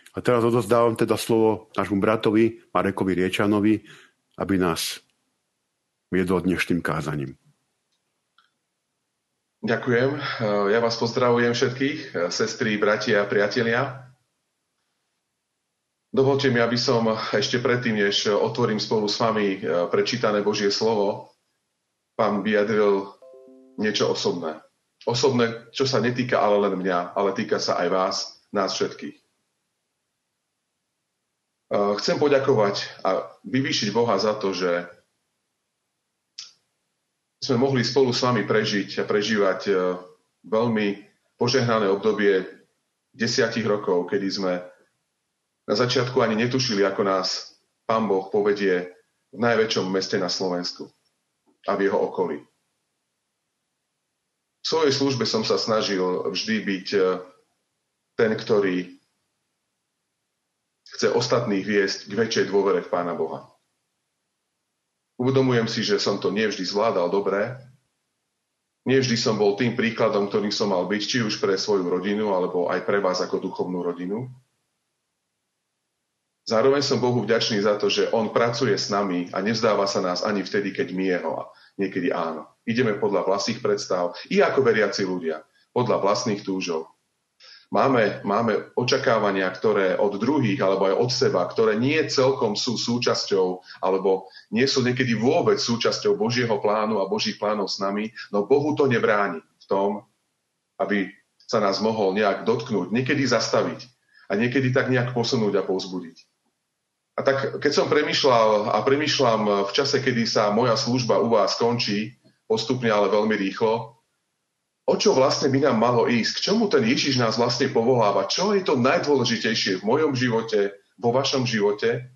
A teraz odozdávam teda slovo nášmu bratovi Marekovi Riečanovi, aby nás viedol dnešným kázaním. Ďakujem. Ja vás pozdravujem všetkých, sestry, bratia a priatelia. Dovolte mi, aby som ešte predtým, než otvorím spolu s vami prečítané Božie slovo, vám vyjadril niečo osobné. Osobné, čo sa netýka ale len mňa, ale týka sa aj vás, nás všetkých. Chcem poďakovať a vyvýšiť Boha za to, že sme mohli spolu s vami prežiť a prežívať veľmi požehnané obdobie 10 rokov, kedy sme na začiatku ani netušili, ako nás Pán Boh povedie v najväčšom meste na Slovensku a v jeho okolí. V svojej službe som sa snažil vždy byť ten, ktorý chce ostatných viesť k väčšej dôvere v Pána Boha. Uvedomujem si, že som to nevždy zvládal dobre. Nevždy som bol tým príkladom, ktorým som mal byť, či už pre svoju rodinu, alebo aj pre vás ako duchovnú rodinu. Zároveň som Bohu vďačný za to, že On pracuje s nami a nevzdáva sa nás ani vtedy, keď my jeho, a niekedy áno. Ideme podľa vlastných predstav, i ako veriaci ľudia, podľa vlastných túžov. Máme očakávania, ktoré od druhých, alebo aj od seba, ktoré nie celkom sú súčasťou, alebo nie sú niekedy vôbec súčasťou Božieho plánu a Božích plánov s nami, no Bohu to nebráni v tom, aby sa nás mohol nejak dotknúť, niekedy zastaviť a niekedy tak nejak posunúť a povzbudiť. A tak, keď som premýšľal a premýšľam v čase, kedy sa moja služba u vás končí, postupne, ale veľmi rýchlo, o čo vlastne by nám malo ísť? K čomu ten Ježiš nás vlastne povoláva? Čo je to najdôležitejšie v mojom živote, vo vašom živote?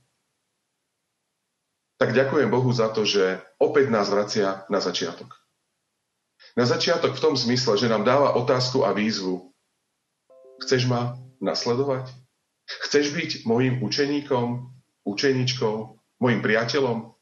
Tak ďakujem Bohu za to, že opäť nás vracia na začiatok. Na začiatok v tom zmysle, že nám dáva otázku a výzvu. Chceš ma nasledovať? Chceš byť mojím učeníkom, učeníčkou, mojím priateľom?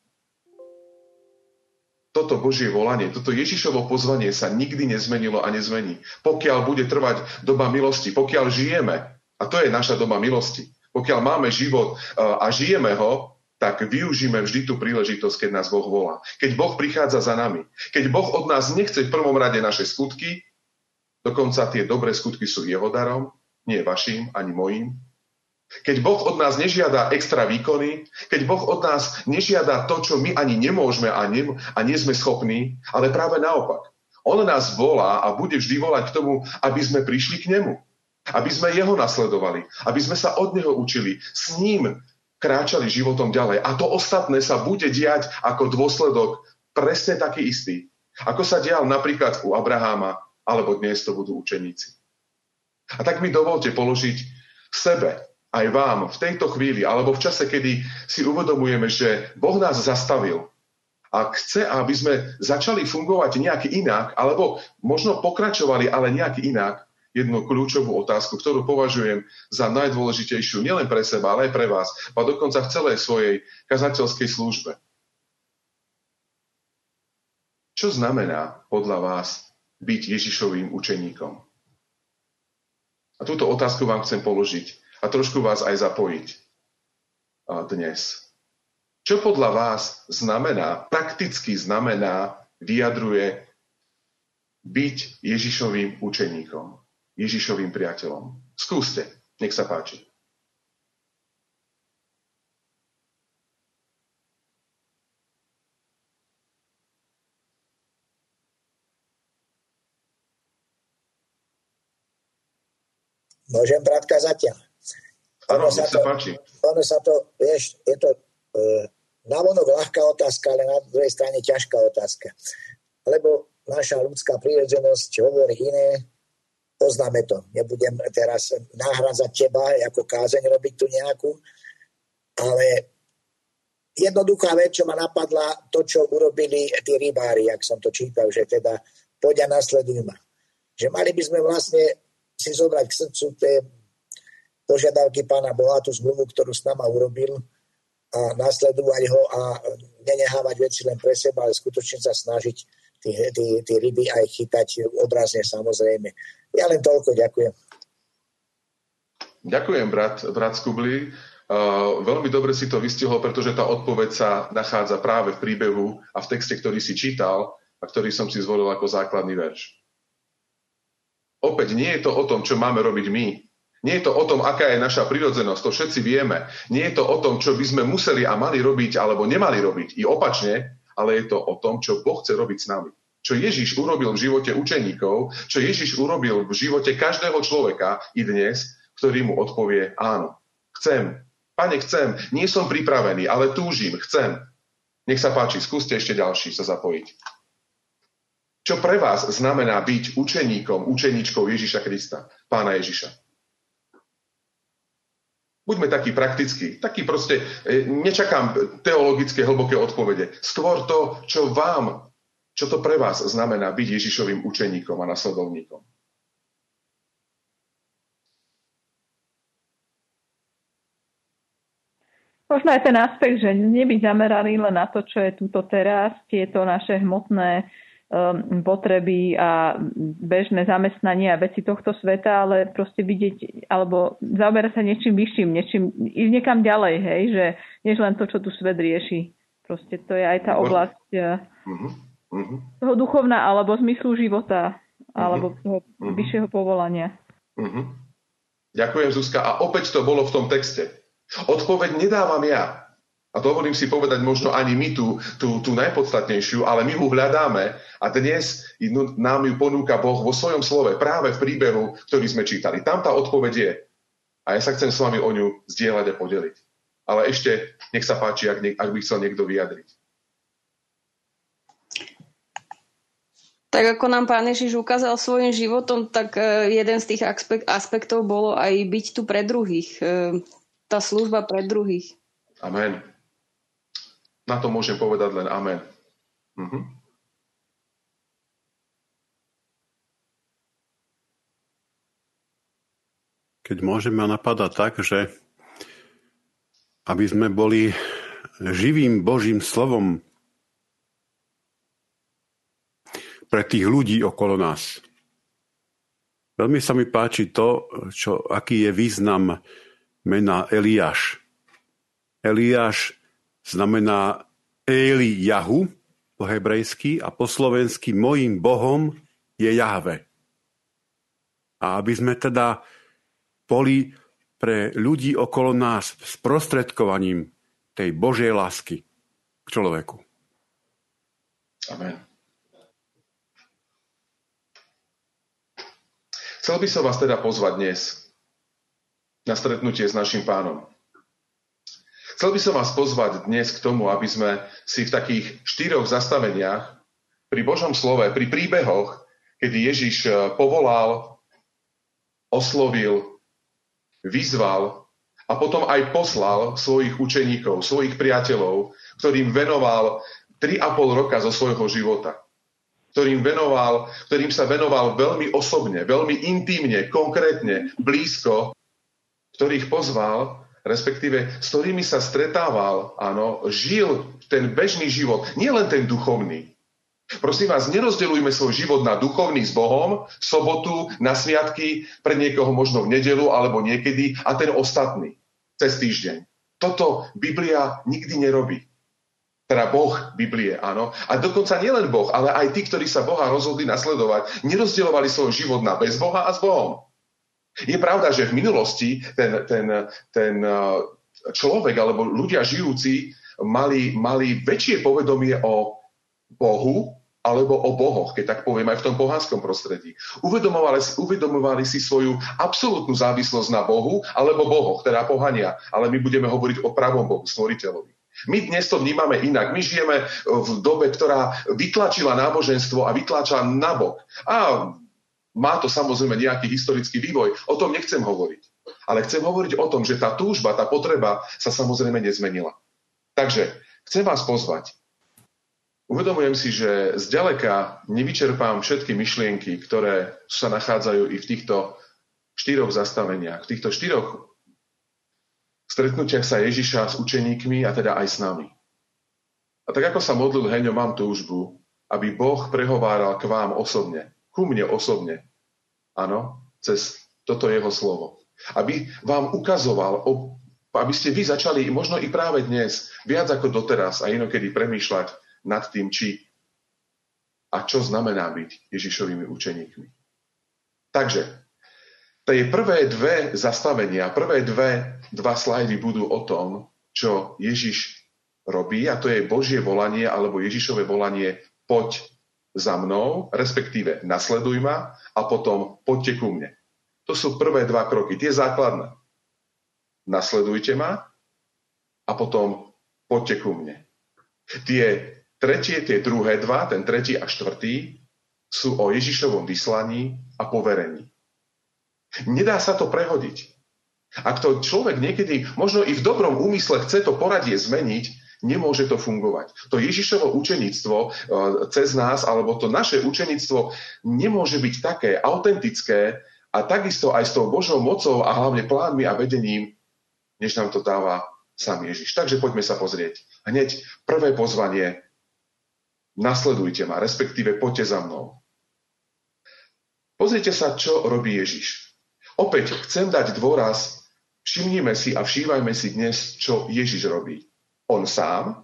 Toto Božie volanie, toto Ježišovo pozvanie sa nikdy nezmenilo a nezmení. Pokiaľ bude trvať doba milosti, pokiaľ žijeme, a to je naša doba milosti, pokiaľ máme život a žijeme ho, tak využíme vždy tú príležitosť, keď nás Boh volá. Keď Boh prichádza za nami. Keď Boh od nás nechce v prvom rade naše skutky, dokonca tie dobré skutky sú jeho darom, nie vašim ani mojím. Keď Boh od nás nežiada extra výkony, keď Boh od nás nežiada to, čo my ani nemôžeme a nie sme schopní, ale práve naopak. On nás volá a bude vždy volať k tomu, aby sme prišli k nemu. Aby sme jeho nasledovali. Aby sme sa od neho učili. S ním kráčali životom ďalej. A to ostatné sa bude diať ako dôsledok presne taký istý. Ako sa dial napríklad u Abraháma, alebo dnes to budú učeníci. A tak mi dovolte položiť sebe, aj vám v tejto chvíli, alebo v čase, kedy si uvedomujeme, že Boh nás zastavil a chce, aby sme začali fungovať nejak inak, alebo možno pokračovali, ale nejak inak, jednu kľúčovú otázku, ktorú považujem za najdôležitejšiu nielen pre seba, ale aj pre vás, a dokonca v celej svojej kazateľskej službe. Čo znamená podľa vás byť Ježišovým učeníkom? A túto otázku vám chcem položiť a trošku vás aj zapojiť dnes. Čo podľa vás znamená, prakticky znamená, vyjadruje byť Ježišovým učeníkom, Ježišovým priateľom? Skúste, nech sa páči. Môžem, bratka, zatiaľ. Áno, nech sa páči. Ono sa to, vieš, je to navonok ľahká otázka, ale na druhej strane ťažká otázka. Lebo naša ľudská prírodzenosť hovorí iné, poznáme to. Nebudem teraz nahradzať teba, ako kázeň robiť tu nejakú, ale jednoduchá vec, čo ma napadla, to, čo urobili tí rybári, ak som to čítal, že teda poď a nasleduj ma. Že mali by sme vlastne si zobrať k srdcu tie požiadavky Pána Boha, tú zmluvu, ktorú s nama urobil, a nasledovať ho a nenehávať veci len pre seba, ale skutočne sa snažiť tí ryby aj chytať obrazne, samozrejme. Ja len toľko, ďakujem. Ďakujem, brat Skubli. Veľmi dobre si to vystihol, pretože tá odpoveď sa nachádza práve v príbehu a v texte, ktorý si čítal a ktorý som si zvolil ako základný verš. Opäť nie je to o tom, čo máme robiť my. Nie je to o tom, aká je naša prirodzenosť, to všetci vieme. Nie je to o tom, čo by sme museli a mali robiť alebo nemali robiť. I opačne, ale je to o tom, čo Boh chce robiť s nami. Čo Ježiš urobil v živote učeníkov, čo Ježiš urobil v živote každého človeka i dnes, ktorý mu odpovie áno. Chcem. Pane, chcem. Nie som pripravený, ale túžim. Chcem. Nech sa páči, skúste ešte ďalší sa zapojiť. Čo pre vás znamená byť učeníkom, učeníčkou Ježiša Krista, Pána Ježiša? Buďme takí praktickí, takí proste, nečakám teologické hlboké odpovede. Skôr to, čo to pre vás znamená byť Ježišovým učeníkom a nasledovníkom. Možno aj ten aspekt, že nebyť zameraný len na to, čo je túto teraz, tieto naše hmotné potreby a bežné zamestnanie a veci tohto sveta, ale proste vidieť, alebo zaoberať sa niečím vyšším, ísť niekam ďalej, hej, že než len to, čo tu svet rieši. Proste to je aj tá oblasť toho duchovná, alebo zmyslu života, alebo toho vyššieho povolania. Ďakujem, Zuzka. A opäť to bolo v tom texte. Odpoveď nedávam ja. A dovolím si povedať možno ani my tú najpodstatnejšiu, ale my ju hľadáme a dnes nám ju ponúka Boh vo svojom slove, práve v príbehu, ktorý sme čítali. Tam tá odpoveď je. A ja sa chcem s vami o ňu zdieľať a podeliť. Ale ešte, nech sa páči, ak by chcel niekto vyjadriť. Tak ako nám Pán Ježiš ukázal svojím životom, tak jeden z tých aspektov bolo aj byť tu pre druhých. Tá služba pre druhých. Amen. Na to môžem povedať len amen. Keď môžeme napadať tak, že aby sme boli živým Božím slovom pre tých ľudí okolo nás. Veľmi sa mi páči to, aký je význam mena Eliáš. Eliáš znamená Elijahu po hebrejsky a po slovensky mojím Bohom je Jahve. A aby sme teda boli pre ľudí okolo nás sprostredkovaním tej Božej lásky k človeku. Amen. Chcel by som vás teda pozvať dnes na stretnutie s našim Pánom. Chcel by som vás pozvať dnes k tomu, aby sme si v takých 4 zastaveniach pri Božom slove, pri príbehoch, kedy Ježiš povolal, oslovil, vyzval a potom aj poslal svojich učeníkov, svojich priateľov, ktorým venoval 3,5 roka zo svojho života. Ktorým sa venoval veľmi osobne, veľmi intímne, konkrétne, blízko, ktorých pozval, respektíve s ktorými sa stretával, áno, žil ten bežný život, nielen ten duchovný. Prosím vás, nerozdeľujme svoj život na duchovný s Bohom, sobotu, na sviatky, pre niekoho možno v nedeľu alebo niekedy a ten ostatný, cez týždeň. Toto Biblia nikdy nerobí. Teda Boh Biblie, áno. A dokonca nielen Boh, ale aj tí, ktorí sa Boha rozhodli nasledovať, nerozdeľovali svoj život na bez Boha a s Bohom. Je pravda, že v minulosti ten človek alebo ľudia žijúci mali väčšie povedomie o Bohu alebo o bohoch, keď tak poviem, aj v tom pohanskom prostredí. Uvedomovali si svoju absolútnu závislosť na Bohu alebo bohoch, teda pohania, ale my budeme hovoriť o pravom Bohu, stvoriteľovi. My dnes to vnímame inak. My žijeme v dobe, ktorá vytlačila náboženstvo a vytlačila nabok. A má to samozrejme nejaký historický vývoj, o tom nechcem hovoriť. Ale chcem hovoriť o tom, že tá túžba, tá potreba sa samozrejme nezmenila. Takže chcem vás pozvať. Uvedomujem si, že zďaleka nevyčerpám všetky myšlienky, ktoré sa nachádzajú i v týchto 4 zastaveniach, v týchto 4 stretnutiach sa Ježiša s učeníkmi a teda aj s nami. A tak ako sa modlil Heňo, mám túžbu, aby Boh prehováral k vám osobne, ku mne osobne. Áno, cez toto jeho slovo. Aby vám ukazoval, aby ste vy začali možno i práve dnes, viac ako doteraz a inokedy premýšľať nad tým, či a čo znamená byť Ježišovými učeníkmi. Takže, tie prvé dve zastavenia, prvé dva slajdy budú o tom, čo Ježiš robí, a to je Božie volanie alebo Ježišové volanie poď za mnou, respektíve nasleduj ma a potom poďte ku mne. To sú prvé dva kroky, tie základné. Nasledujte ma a potom poďte ku mne. Tie druhé dva, ten tretí a štvrtý, sú o Ježišovom vyslaní a poverení. Nedá sa to prehodiť. Ak to človek niekedy, možno i v dobrom úmysle chce to poradie zmeniť, nemôže to fungovať. To Ježišovo učeníctvo cez nás, alebo to naše učeníctvo nemôže byť také autentické a takisto aj s tou Božou mocou a hlavne plánmi a vedením, než nám to dáva sám Ježiš. Takže poďme sa pozrieť. Hneď prvé pozvanie: nasledujte ma, respektíve poďte za mnou. Pozrite sa, čo robí Ježiš. Opäť chcem dať dôraz, všimnime si a všívajme si dnes, čo Ježiš robí. On sám,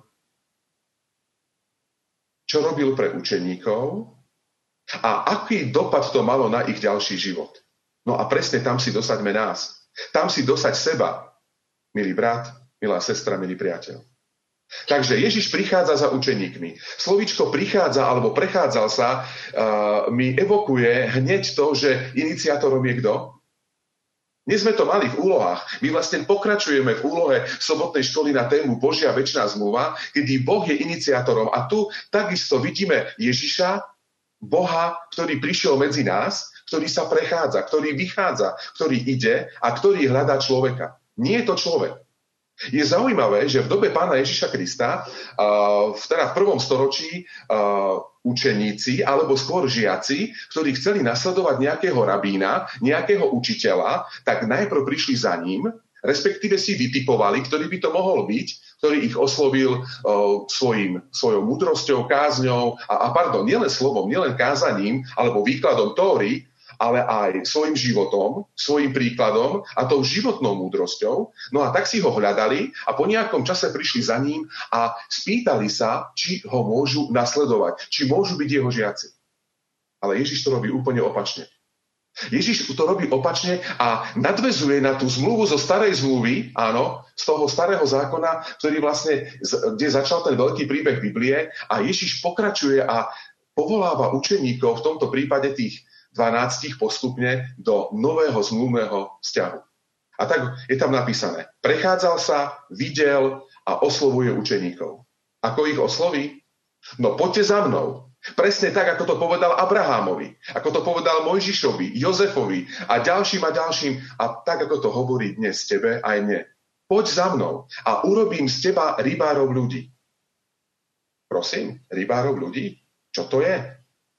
čo robil pre učeníkov a aký dopad to malo na ich ďalší život. No a presne tam si dosaďme nás. Tam si dosaď seba, milý brat, milá sestra, milý priateľ. Takže Ježiš prichádza za učeníkmi. Slovíčko prichádza alebo prechádzal sa mi evokuje hneď to, že iniciátorom je kto? Dnes sme to mali v úlohách. My vlastne pokračujeme v úlohe sobotnej školy na tému Božia večná zmluva, kedy Boh je iniciátorom. A tu takisto vidíme Ježiša, Boha, ktorý prišiel medzi nás, ktorý sa prechádza, ktorý vychádza, ktorý ide a ktorý hľadá človeka. Nie je to človek. Je zaujímavé, že v dobe Pána Ježiša Krista, teda v 1. storočí, učeníci, alebo skôr žiaci, ktorí chceli nasledovať nejakého rabína, nejakého učiteľa, tak najprv prišli za ním, respektíve si vytipovali, ktorý by to mohol byť, ktorý ich oslovil svojou múdrosťou, kázňou, nielen slovom, nielen kázaním, alebo výkladom Tóry, ale aj svojim životom, svojim príkladom a tou životnou múdrosťou. No a tak si ho hľadali a po nejakom čase prišli za ním a spýtali sa, či ho môžu nasledovať, či môžu byť jeho žiaci. Ale Ježiš to robí úplne opačne. Ježiš to robí opačne a nadväzuje na tú zmluvu zo starej zmluvy, áno, z toho starého zákona, ktorý vlastne, kde začal ten veľký príbeh Biblie, a Ježiš pokračuje a povoláva učeníkov, v tomto prípade tých 12 postupne do nového zmluvného vzťahu. A tak je tam napísané: prechádzal sa, videl a oslovuje učeníkov. Ako ich osloví? No poďte za mnou. Presne tak, ako to povedal Abrahámovi, ako to povedal Mojžišovi, Jozefovi a ďalším a tak, ako to hovorí dnes tebe aj mne. Poď za mnou a urobím z teba rybárov ľudí. Prosím, rybárov ľudí? Čo to je?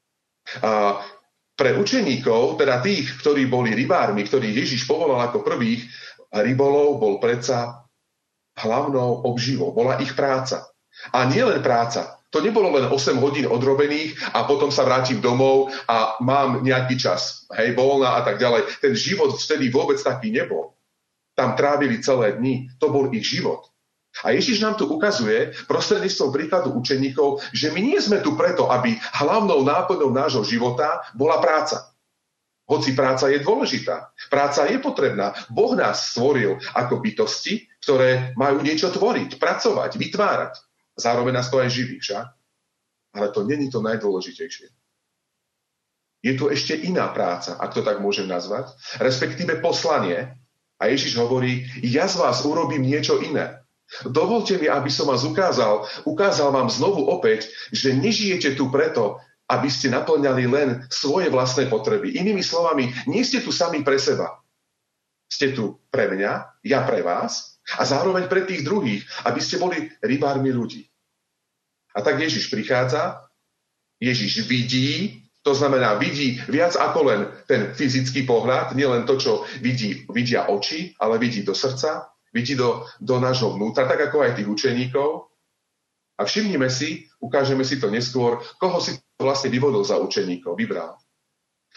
Pre učeníkov, teda tých, ktorí boli rybármi, ktorých Ježiš povolal ako prvých, rybolov bol predsa hlavnou obživou, bola ich práca. A nie len práca, to nebolo len 8 hodín odrobených a potom sa vrátim domov a mám nejaký čas, voľná a tak ďalej. Ten život vtedy vôbec taký nebol. Tam trávili celé dni, to bol ich život. A Ježiš nám tu ukazuje prostredníctvom príkladu učeníkov, že my nie sme tu preto, aby hlavnou náplňou nášho života bola práca. Hoci práca je dôležitá, práca je potrebná. Boh nás stvoril ako bytosti, ktoré majú niečo tvoriť, pracovať, vytvárať. Zároveň nás to aj živí, však? Ale to není to najdôležitejšie. Je tu ešte iná práca, ak to tak môžem nazvať, respektíve poslanie. A Ježiš hovorí: ja z vás urobím niečo iné. Dovolte mi, aby som vás ukázal vám znovu opäť, že nežijete tu preto, aby ste naplňali len svoje vlastné potreby. Inými slovami, nie ste tu sami pre seba. Ste tu pre mňa, ja pre vás a zároveň pre tých druhých, aby ste boli rybármi ľudí. A tak Ježiš prichádza, Ježiš vidí, to znamená vidí viac ako len ten fyzický pohľad, nielen to, čo vidia oči, ale vidí do srdca, vidí do nášho vnútra, tak ako aj tých učeníkov. A všimnime si, ukážeme si to neskôr, koho si vlastne vyvodol za učeníkov, vybral.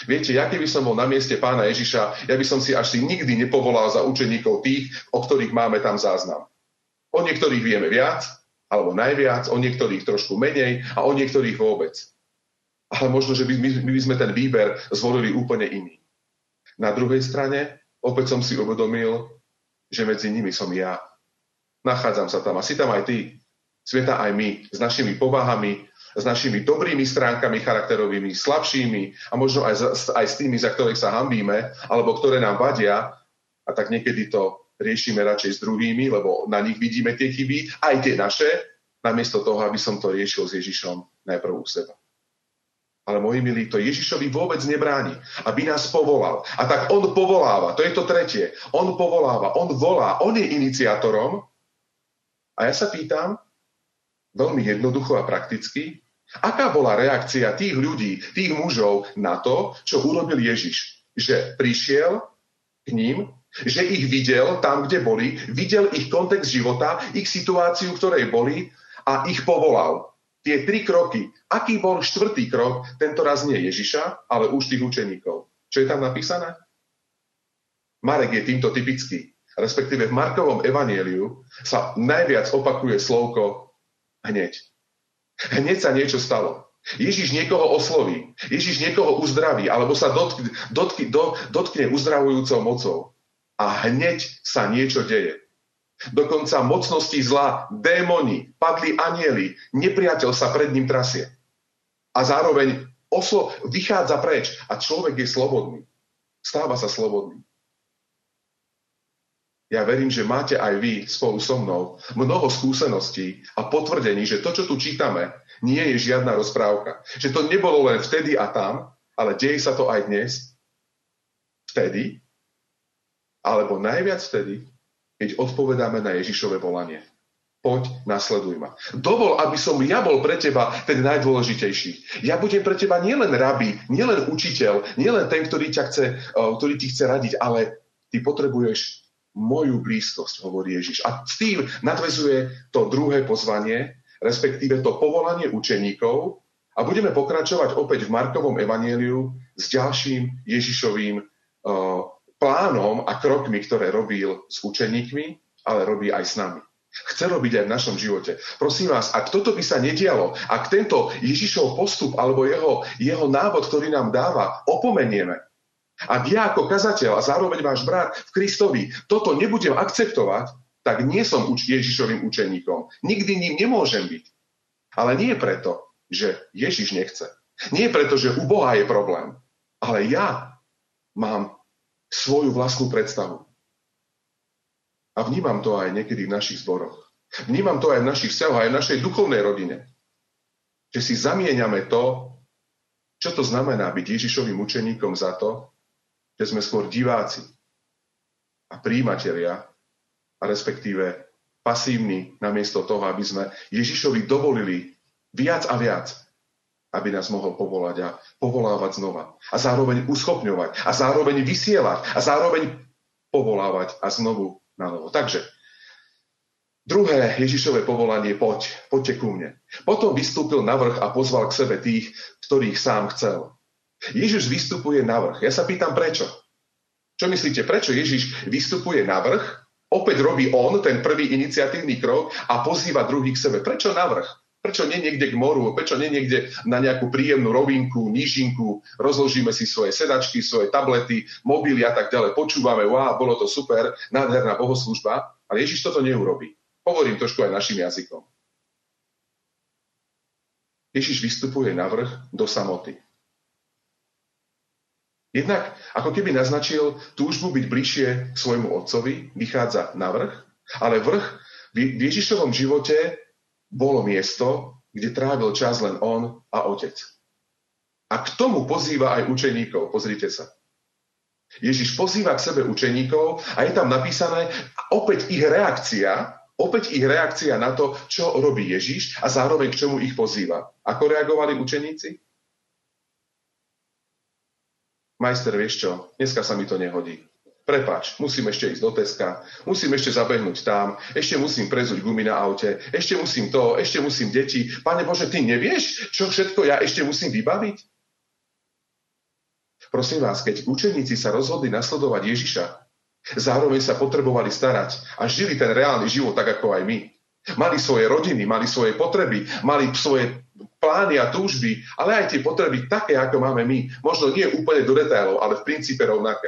Viete, ja keby som bol na mieste pána Ježiša, ja by som si asi nikdy nepovolal za učeníkov tých, o ktorých máme tam záznam. O niektorých vieme viac, alebo najviac, o niektorých trošku menej a o niektorých vôbec. Ale možno, že my by sme ten výber zvolili úplne iný. Na druhej strane, opäť som si uvedomil, že medzi nimi som ja. Nachádzam sa tam a si tam aj ty. Sme tam aj my, s našimi povahami, s našimi dobrými stránkami charakterovými, slabšími a možno aj s tými, za ktorých sa hanbíme, alebo ktoré nám vadia. A tak niekedy to riešime radšej s druhými, lebo na nich vidíme tie chyby, aj tie naše, namiesto toho, aby som to riešil s Ježišom najprv u seba. Ale moji milí, to Ježišovi vôbec nebráni, aby nás povolal. A tak on povoláva, to je to tretie. On povoláva, on volá, on je iniciátorom. A ja sa pýtam, veľmi jednoducho a prakticky, aká bola reakcia tých ľudí, tých mužov na to, čo urobil Ježiš? Že prišiel k ním, že ich videl tam, kde boli, videl ich kontext života, ich situáciu, v ktorej boli a ich povolal. Tie 3 kroky. Aký bol 4. krok? Tento raz nie Ježiša, ale už tých učeníkov. Čo je tam napísané? Marek je týmto typický. Respektíve v Markovom evanjeliu sa najviac opakuje slovko hneď. Hneď sa niečo stalo. Ježiš niekoho osloví, Ježiš niekoho uzdraví, alebo sa dotkne uzdravujúcou mocou. A hneď sa niečo deje. Dokonca mocnosti zla, démoni, padli anjeli, nepriateľ sa pred ním trasie. A zároveň vychádza preč a človek je slobodný. Stáva sa slobodný. Ja verím, že máte aj vy spolu so mnou mnoho skúseností a potvrdení, že to, čo tu čítame, nie je žiadna rozprávka. Že to nebolo len vtedy a tam, ale deje sa to aj dnes. Vtedy, alebo najviac vtedy, keď odpovedáme na Ježišove volanie. Poď, nasleduj ma. Dovol, aby som ja bol pre teba ten najdôležitejší. Ja budem pre teba nielen rabi, nielen učiteľ, nielen ten, ktorý ti chce radiť, ale ty potrebuješ moju blízkosť, hovorí Ježiš. A s tým nadväzuje to druhé pozvanie, respektíve to povolanie učeníkov a budeme pokračovať opäť v Markovom evanjeliu s ďalším Ježišovým plánom a krokmi, ktoré robil s učeníkmi, ale robí aj s nami. Chce robiť aj v našom živote. Prosím vás, ak toto by sa nedialo, ak tento Ježišov postup alebo jeho návod, ktorý nám dáva, opomenieme, ak ja ako kazateľ a zároveň váš brat v Kristovi toto nebudem akceptovať, tak nie som Ježišovým učeníkom. Nikdy ním nemôžem byť. Ale nie preto, že Ježiš nechce. Nie preto, že u Boha je problém. Ale ja mám svoju vlastnú predstavu. A vnímam to aj niekedy v našich zboroch. Vnímam to aj v našich vzťahoch, aj v našej duchovnej rodine. Že si zamieňame to, čo to znamená byť Ježišovým učeníkom za to, že sme skôr diváci a prijímatelia, a respektíve pasívni, namiesto toho, aby sme Ježišovi dovolili viac a viac, aby nás mohol povolať a povolávať znova. A zároveň uschopňovať, a zároveň vysielať, a zároveň povolávať a znovu na novo. Takže, druhé Ježišové povolanie, poďte ku mne. Potom vystúpil na vrch a pozval k sebe tých, ktorých sám chcel. Ježiš vystupuje na vrch. Ja sa pýtam, prečo? Čo myslíte, prečo Ježiš vystupuje na vrch? Opäť robí on ten prvý iniciatívny krok a pozýva druhých k sebe. Prečo na vrch? Prečo nie niekde k moru? Prečo nie niekde na nejakú príjemnú rovinku, nížinku? Rozložíme si svoje sedačky, svoje tablety, mobily a tak ďalej. Počúvame, bolo to super, nádherná bohoslúžba. Ale Ježiš toto neurobí. Hovorím trošku aj našim jazykom. Ježiš vystupuje na vrch do samoty. Jednak, ako keby naznačil túžbu byť bližšie k svojmu otcovi, vychádza na vrch, ale vrch v Ježišovom živote bolo miesto, kde trávil čas len on a otec. A k tomu pozýva aj učeníkov. Pozrite sa. Ježiš pozýva k sebe učeníkov a je tam napísané opäť ich reakcia na to, čo robí Ježiš a zároveň k čomu ich pozýva. Ako reagovali učeníci? Majster, vieš čo, dneska sa mi to nehodí. Prepáč, musím ešte ísť do Teska, musím ešte zabehnúť tam, ešte musím prezuť gumy na aute, ešte musím to, ešte musím deti. Pane Bože, ty nevieš, čo všetko ja ešte musím vybaviť? Prosím vás, keď učeníci sa rozhodli nasledovať Ježiša, zároveň sa potrebovali starať a žili ten reálny život tak, ako aj my. Mali svoje rodiny, mali svoje potreby, mali svoje plány a túžby, ale aj tie potreby také, ako máme my. Možno nie úplne do detailov, ale v princípe rovnaké.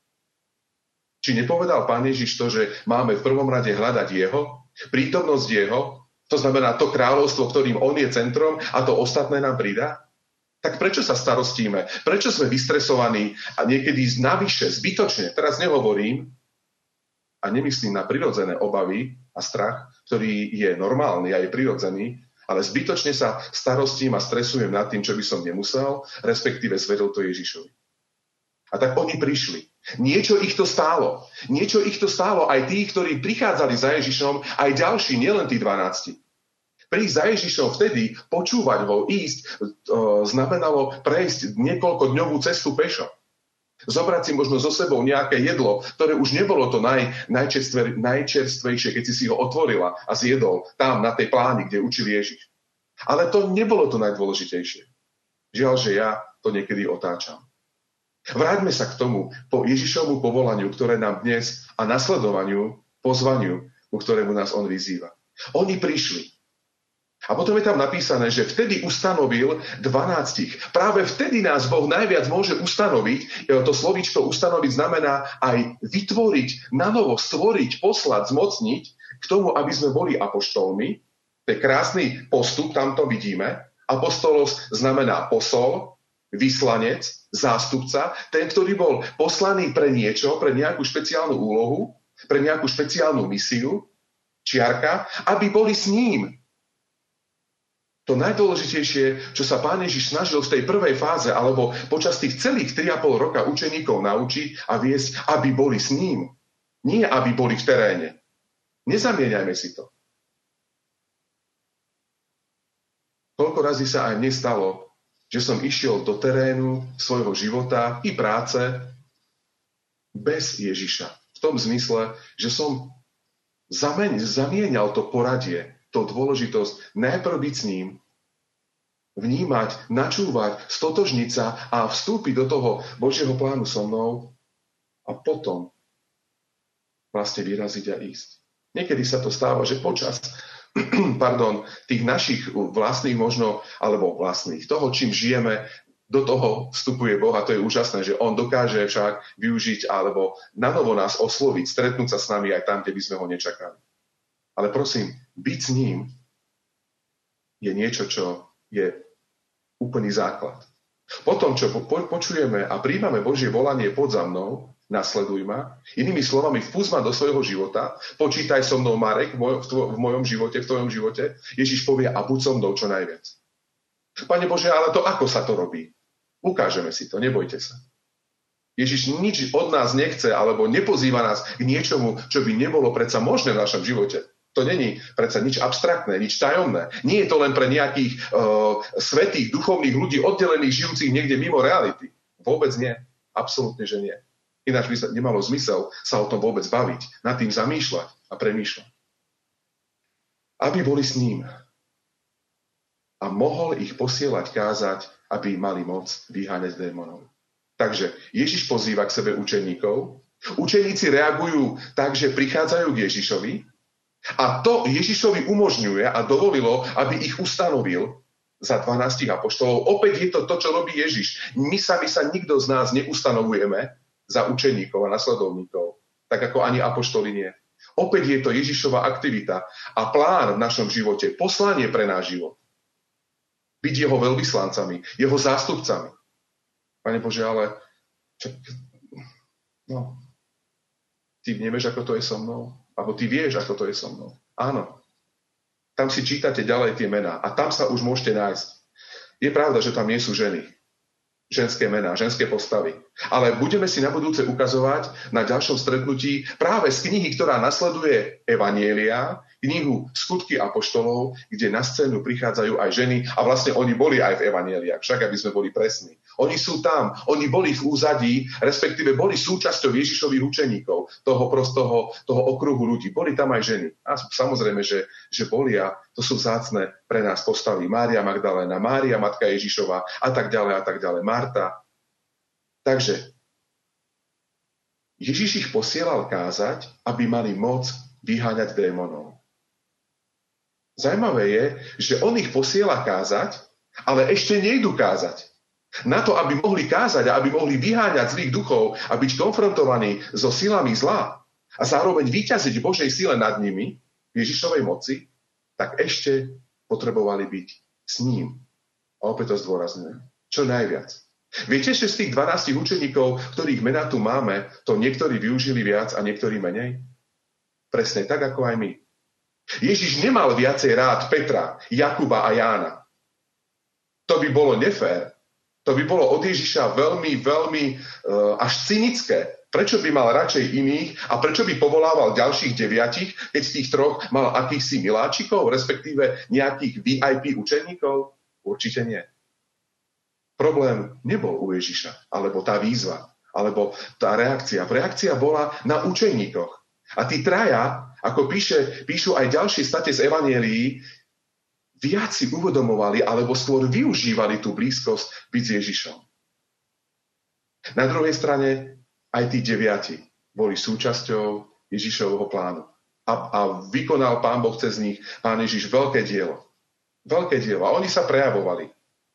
Či nepovedal Pán Ježiš to, že máme v prvom rade hľadať jeho, prítomnosť jeho, to znamená to kráľovstvo, ktorým on je centrom a to ostatné nám pridá? Tak prečo sa starostíme? Prečo sme vystresovaní a niekedy navyše, zbytočne? Teraz nehovorím a nemyslím na prirodzené obavy a strach, ktorý je normálny a je prirodzený, ale zbytočne sa starostím a stresujem nad tým, čo by som nemusel, respektíve zvedol to Ježišovi. A tak oni prišli. Niečo ich to stálo. Niečo ich to stálo aj tí, ktorí prichádzali za Ježišom, aj ďalší, nielen tí 12. Prísť za Ježišom vtedy, počúvať ho, ísť, znamenalo prejsť niekoľkodňovú cestu pešo. Zobrať si možno so sebou nejaké jedlo, ktoré už nebolo to najčerstvejšie, keď si ho otvorila a zjedol tam na tej pláni, kde učil Ježiš. Ale to nebolo to najdôležitejšie. Žiaľ, že ja to niekedy otáčam. Vráťme sa k tomu po Ježišovmu povolaniu, ktoré nám dnes a nasledovaniu, pozvaniu, ku ktorému nás on vyzýva. Oni prišli. A potom je tam napísané, že vtedy ustanovil 12. Práve vtedy nás Boh najviac môže ustanoviť. To slovíčko ustanoviť znamená aj vytvoriť, nanovo stvoriť, poslať, zmocniť k tomu, aby sme boli apoštolmi. To je krásny postup, tam to vidíme. Apostolos znamená posol, vyslanec, zástupca, ten, ktorý bol poslaný pre niečo, pre nejakú špeciálnu úlohu, pre nejakú špeciálnu misiu, čiarka, aby boli s ním. To najdôležitejšie, čo sa Pán Ježiš snažil v tej prvej fáze, alebo počas tých celých 3,5 roka učeníkov naučiť a viesť, aby boli s ním. Nie, aby boli v teréne. Nezamieňajme si to. Koľko razy sa aj mne stalo, že som išiel do terénu svojho života i práce bez Ježiša. V tom zmysle, že som zamienial to poradie, to dôležitosť najprv byť s ním, vnímať, načúvať, stotožniť sa a vstúpiť do toho Božieho plánu so mnou a potom vlastne vyraziť a ísť. Niekedy sa to stáva, že počas tých našich vlastných možno, alebo vlastných, toho, čím žijeme, do toho vstupuje Boh a to je úžasné, že on dokáže však využiť alebo nanovo nás osloviť, stretnúť sa s nami aj tam, kde by sme ho nečakali. Ale prosím, byť s ním je niečo, čo je úplný základ. Potom, čo počujeme a príjmame Božie volanie pod za mnou, nasleduj ma, inými slovami, vpúsť ma do svojho života, počítaj so mnou, Marek, v mojom živote, v tvojom živote, Ježiš povie a buď so mnou čo najviac. Pane Bože, ale to ako sa to robí? Ukážeme si to, nebojte sa. Ježiš nič od nás nechce, alebo nepozýva nás k niečomu, čo by nebolo predsa možné v našom živote. To není predsa nič abstraktné, nič tajomné. Nie je to len pre nejakých svätých, duchovných ľudí, oddelených, žijúcich niekde mimo reality. Vôbec nie. Absolútne, že nie. Ináč by nemalo zmysel sa o tom vôbec baviť, nad tým zamýšľať a premýšľať. Aby boli s ním a mohol ich posielať kázať, aby mali moc vyháňať démonov. Takže Ježiš pozýva k sebe učeníkov, učeníci reagujú tak, že prichádzajú k Ježišovi a to Ježišovi umožňuje a dovolilo, aby ich ustanovil za 12 apoštolov. Opäť je to, čo robí Ježiš. My sami sa nikto z nás neustanovujeme za učeníkov a nasledovníkov, tak ako ani apoštoli nie. Opäť je to Ježišova aktivita a plán v našom živote, poslanie pre náš život. Byť jeho veľvyslancami, jeho zástupcami. Pane Bože, ale ty nevieš, ako to je so mnou? Alebo ty vieš, ako to je so mnou? Áno. Tam si čítate ďalej tie mená a tam sa už môžete nájsť. Je pravda, že tam nie sú ženy. Ženské mená, ženské postavy. Ale budeme si na budúce ukazovať na ďalšom stretnutí práve z knihy, ktorá nasleduje Evanjelia, knihu Skutky apoštolov, kde na scénu prichádzajú aj ženy a vlastne oni boli aj v Evanjeliách, však aby sme boli presní. Oni sú tam, oni boli v úzadí, respektíve boli súčasťou Ježišových učeníkov, toho okruhu ľudí. Boli tam aj ženy. A samozrejme, že boli a to sú vzácne pre nás postavy. Mária Magdaléna, Mária, matka Ježišova a tak ďalej, Marta. Takže Ježiš ich posielal kázať, aby mali moc vyháňať démonov. Zajímavé je, že on ich posiela kázať, ale ešte nejdu kázať. Na to, aby mohli kázať a aby mohli vyháňať zlých duchov a byť konfrontovaní so silami zla a zároveň vyťaziť v Božej sile nad nimi, Ježišovej moci, tak ešte potrebovali byť s ním. A opäť to zdôrazňujem. Čo najviac. Viete, že z tých 12 učeníkov, ktorých mená tu máme, to niektorí využili viac a niektorí menej? Presne tak, ako aj my. Ježiš nemal viacej rád Petra, Jakuba a Jána. To by bolo nefér. To by bolo od Ježiša veľmi, veľmi až cynické. Prečo by mal radšej iných a prečo by povolával ďalších 9, keď z tých 3 mal akýchsi miláčikov, respektíve nejakých VIP učeníkov? Určite nie. Problém nebol u Ježiša, alebo tá výzva, alebo tá reakcia. Reakcia bola na učeníkoch. A tí 3, ako píšu aj ďalšie state z Evangelií, viac si uvedomovali, alebo skôr využívali tú blízkosť byť s Ježišom. Na druhej strane aj tí 9 boli súčasťou Ježišovho plánu. A vykonal Pán Boh cez nich, Pán Ježiš, veľké dielo. Veľké dielo. A oni sa prejavovali.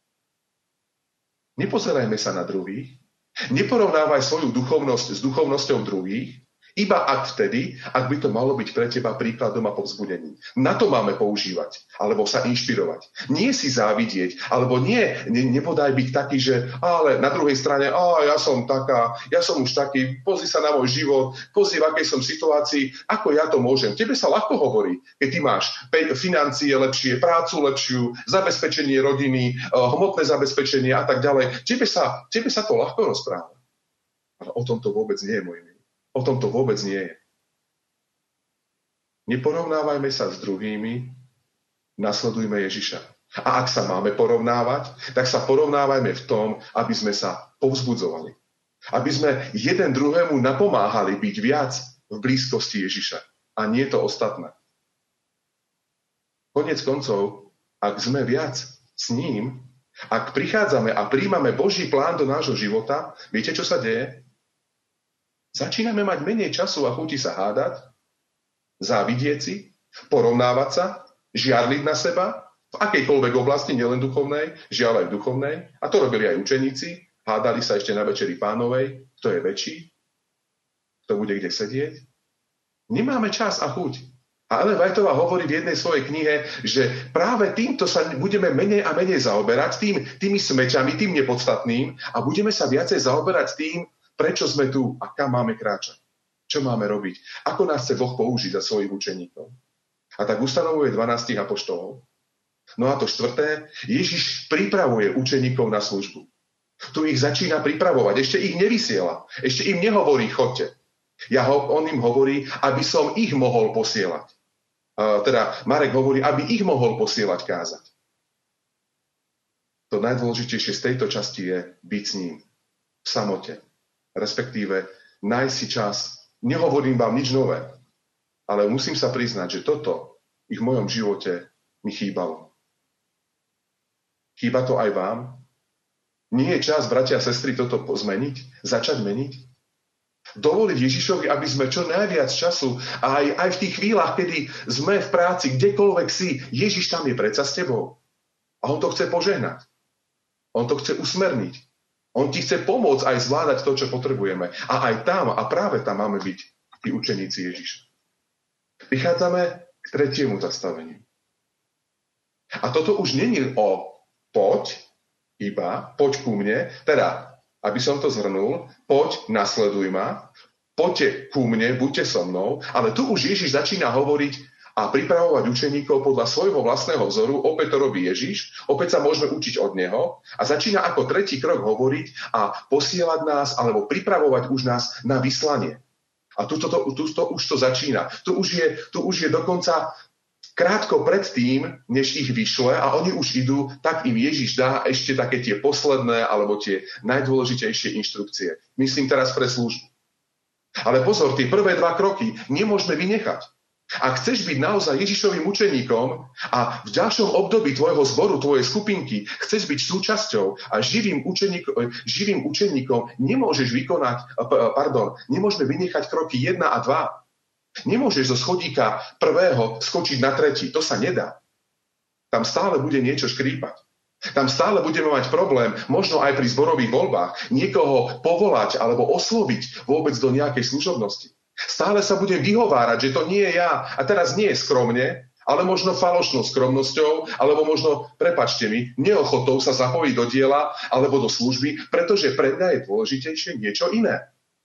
Nepozerajme sa na druhých, neporovnávaj svoju duchovnosť s duchovnosťou druhých, iba vtedy, ak by to malo byť pre teba príkladom a povzbudením. Na to máme používať, alebo sa inšpirovať. Nie si závidieť, alebo nebodaj byť taký, že ale na druhej strane, ja som už taký, pozri sa na môj život, pozri, v akej som situácii, ako ja to môžem. Tebe sa ľahko hovorí, keď ty máš financie lepšie, prácu lepšiu, zabezpečenie rodiny, hmotné zabezpečenie a tak ďalej. Tebe sa to ľahko rozpráva. Ale o tom to vôbec nie je, môj milý. O tom to vôbec nie je. Neporovnávajme sa s druhými, nasledujme Ježiša. A ak sa máme porovnávať, tak sa porovnávajme v tom, aby sme sa povzbudzovali. Aby sme jeden druhému napomáhali byť viac v blízkosti Ježiša. A nie to ostatné. Koniec koncov, ak sme viac s ním, ak prichádzame a príjmame Boží plán do nášho života, viete, čo sa deje? Začíname mať menej času a chuti sa hádať, závidieť si, porovnávať sa, žiarliť na seba, v akejkoľvek oblasti, nielen duchovnej, žiaľ aj v duchovnej. A to robili aj učeníci, hádali sa ešte na večeri Pánovej, kto je väčší, kto bude kde sedieť. Nemáme čas a chuť. A Ellen Whiteová hovorí v jednej svojej knihe, že práve týmto sa budeme menej a menej zaoberať, tými smeťami, tým nepodstatným, a budeme sa viacej zaoberať tým, prečo sme tu a kam máme kráčať. Čo máme robiť? Ako nás chce Boh použiť za svojich učeníkov? A tak ustanovuje 12 apoštolov. No a to 4. Ježiš pripravuje učeníkov na službu. Tu ich začína pripravovať. Ešte ich nevysiela. Ešte im nehovorí, chodte. On im hovorí, aby som ich mohol posielať. Marek hovorí, aby ich mohol posielať kázať. To najdôležitejšie z tejto časti je byť s ním. V samote. Respektíve nájsť si čas. Nehovorím vám nič nové, ale musím sa priznať, že toto v mojom živote mi chýbalo. Chýba to aj vám? Nie je čas, bratia a sestry, toto zmeniť? Začať meniť? Dovoliť Ježišovi, aby sme čo najviac času, aj v tých chvíľach, kedy sme v práci, kdekoľvek si, Ježiš tam je predsa s tebou. A on to chce požehnať. On to chce usmerniť. On ti chce pomôcť aj zvládať to, čo potrebujeme. A aj tam, a práve tam máme byť tí učeníci Ježiša. Prichádzame k 3. zastaveniu. A toto už není o poď ku mne, aby som to zhrnul, poď, nasleduj ma, poďte ku mne, buďte so mnou, ale tu už Ježiš začína hovoriť a pripravovať učeníkov podľa svojho vlastného vzoru. Opäť to robí Ježiš, opäť sa môžeme učiť od neho a začína ako 3. krok hovoriť a posielať nás alebo pripravovať už nás na vyslanie. A tu už to začína. Tu už je dokonca krátko pred tým, než ich vyšle a oni už idú, tak im Ježiš dá ešte také tie posledné alebo tie najdôležitejšie inštrukcie. Myslím teraz pre službu. Ale pozor, tie prvé 2 kroky nemôžeme vynechať. Ak chceš byť naozaj Ježišovým učeníkom a v ďalšom období tvojho zboru, tvojej skupinky, chceš byť súčasťou a živým učeníkom nemôžeme vynechať kroky 1 a 2. Nemôžeš zo schodíka 1. skočiť na 3. To sa nedá. Tam stále bude niečo škrípať. Tam stále budeme mať problém, možno aj pri zborových voľbách, niekoho povolať alebo osloviť vôbec do nejakej služobnosti. Stále sa budem vyhovárať, že to nie je ja. A teraz nie je skromne, ale možno falošnou skromnosťou, alebo možno, prepáčte mi, neochotou sa zapojiť do diela alebo do služby, pretože pre mňa je dôležitejšie niečo iné.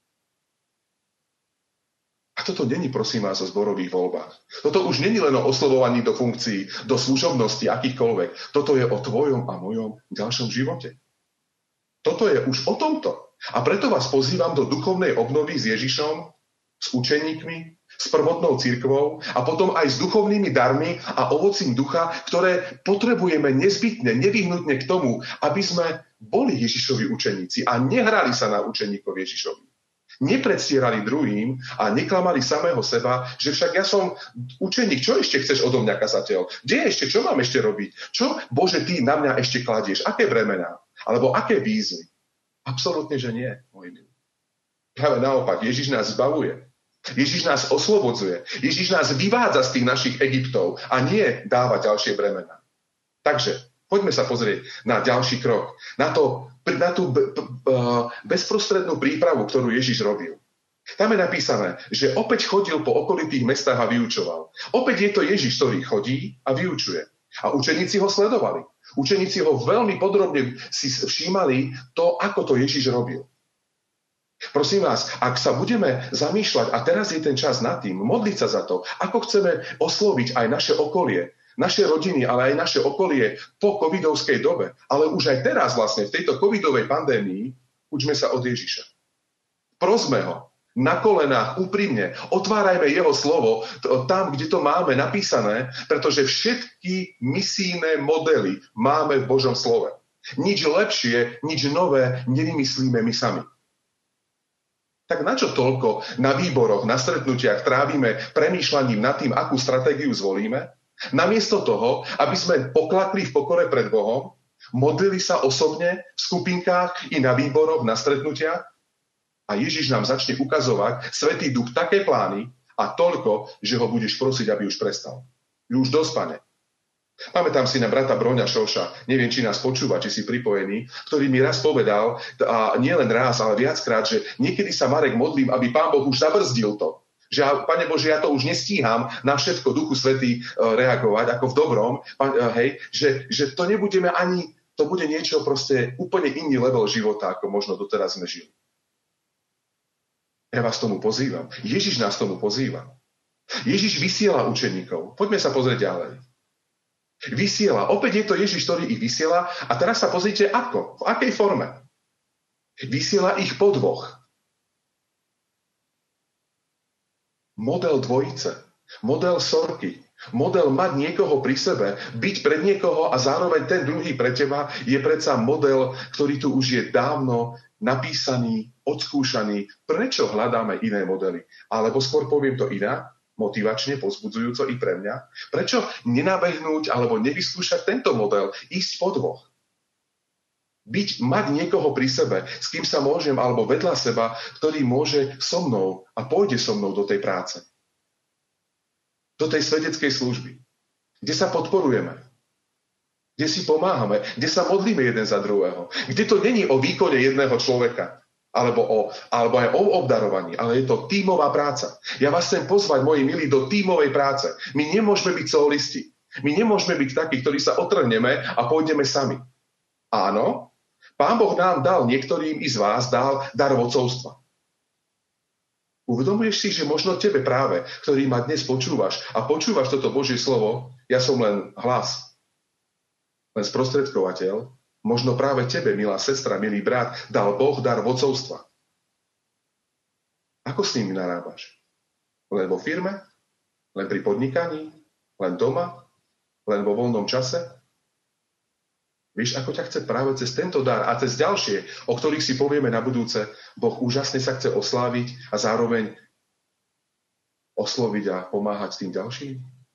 A toto není, prosím vás, o zborových voľbách. Toto už není len o oslovovaní do funkcií, do služobnosti, akýchkoľvek. Toto je o tvojom a mojom ďalšom živote. Toto je už o tomto. A preto vás pozývam do duchovnej obnovy s Ježišom, s učeníkmi, s prvotnou cirkvou a potom aj s duchovnými darmi a ovocím ducha, ktoré potrebujeme nezbytne, nevyhnutne k tomu, aby sme boli Ježišovi učeníci a nehrali sa na učeníkov Ježišovi. Nepredstierali druhým a neklamali samého seba, že však ja som učeník, čo ešte chceš odo mňa, kazateľ? Kde ešte, čo mám ešte robiť? Čo, Bože, ty na mňa ešte kladieš? Aké bremená? Alebo aké výzvy? Absolútne, že nie, môj milý. Práve naopak, Ježiš nás zbavuje. Ježiš nás oslobodzuje. Ježiš nás vyvádza z tých našich Egyptov a nie dáva ďalšie bremená. Takže poďme sa pozrieť na ďalší krok. Na tú bezprostrednú prípravu, ktorú Ježiš robil. Tam je napísané, že opäť chodil po okolitých mestách a vyučoval. Opäť je to Ježiš, ktorý chodí a vyučuje. A učeníci ho sledovali. Učeníci ho veľmi podrobne si všímali to, ako to Ježiš robil. Prosím vás, ak sa budeme zamýšľať, a teraz je ten čas nad tým, modliť sa za to, ako chceme osloviť aj naše okolie, naše rodiny, ale aj naše okolie po covidovskej dobe, ale už aj teraz vlastne v tejto covidovej pandémii, učme sa od Ježiša. Prosme ho, na kolenách, úprimne, otvárajme jeho slovo tam, kde to máme napísané, pretože všetky misijné modely máme v Božom slove. Nič lepšie, nič nové nevymyslíme my sami. Tak na čo toľko na výboroch, na stretnutiach trávime premýšľaním nad tým, akú stratégiu zvolíme? Namiesto toho, aby sme poklakli v pokore pred Bohom, modlili sa osobne v skupinkách i na výboroch, na stretnutiach a Ježiš nám začne ukazovať Svätý Duch také plány a toľko, že ho budeš prosiť, aby už prestal. Už dosť, Pane. Pamätám si na brata Broňa Šoša, neviem, či nás počúva, či si pripojený, ktorý mi raz povedal, a nie len raz, ale viackrát, že niekedy sa, Marek, modlím, aby Pán Boh už zabrzdil to. Že, Pane Bože, ja to už nestíham na všetko, Duchu Svätý, reagovať, ako v dobrom, že to nebudeme ani, to bude niečo proste úplne iný level života, ako možno doteraz sme žili. Ja vás tomu pozývam. Ježiš nás tomu pozýva. Ježiš vysiela učeníkov. Poďme sa pozrieť ďalej. Vysiela. Opäť je to Ježiš, ktorý ich vysiela. A teraz sa pozrite, ako? V akej forme? Vysiela ich po dvoch. Model dvojice. Model sorky. Model mať niekoho pri sebe, byť pred niekoho a zároveň ten druhý pre teba je predsa model, ktorý tu už je dávno napísaný, odskúšaný. Prečo hľadáme iné modely? Alebo skôr poviem to inak, motivačne, povzbudzujúco i pre mňa. Prečo nenabehnúť alebo nevyskúšať tento model, ísť po dvoch? Mať niekoho pri sebe, s kým sa môžem, alebo vedľa seba, ktorý môže so mnou a pôjde so mnou do tej práce. Do tej svedeckej služby. Kde sa podporujeme. Kde si pomáhame. Kde sa modlíme jeden za druhého. Kde to není o výkone jedného človeka. Alebo aj o obdarovaní, ale je to tímová práca. Ja vás chcem pozvať, moji milí, do tímovej práce. My nemôžeme byť solisti. My nemôžeme byť takí, ktorí sa otrhneme a pôjdeme sami. Áno, Pán Boh nám dal, niektorým i z vás dal dar vodcovstva. Uvedomuješ si, že možno tebe práve, ktorý ma dnes počúvaš a počúvaš toto Božie slovo, ja som len hlas, len sprostredkovateľ, možno práve tebe, milá sestra, milý brat, dal Boh dar vodcovstva. Ako s ním narábaš? Len vo firme? Len pri podnikaní? Len doma? Len vo voľnom čase? Vieš, ako ťa chce práve cez tento dar a cez ďalšie, o ktorých si povieme na budúce, Boh úžasne sa chce osláviť a zároveň osloviť a pomáhať tým ďalším?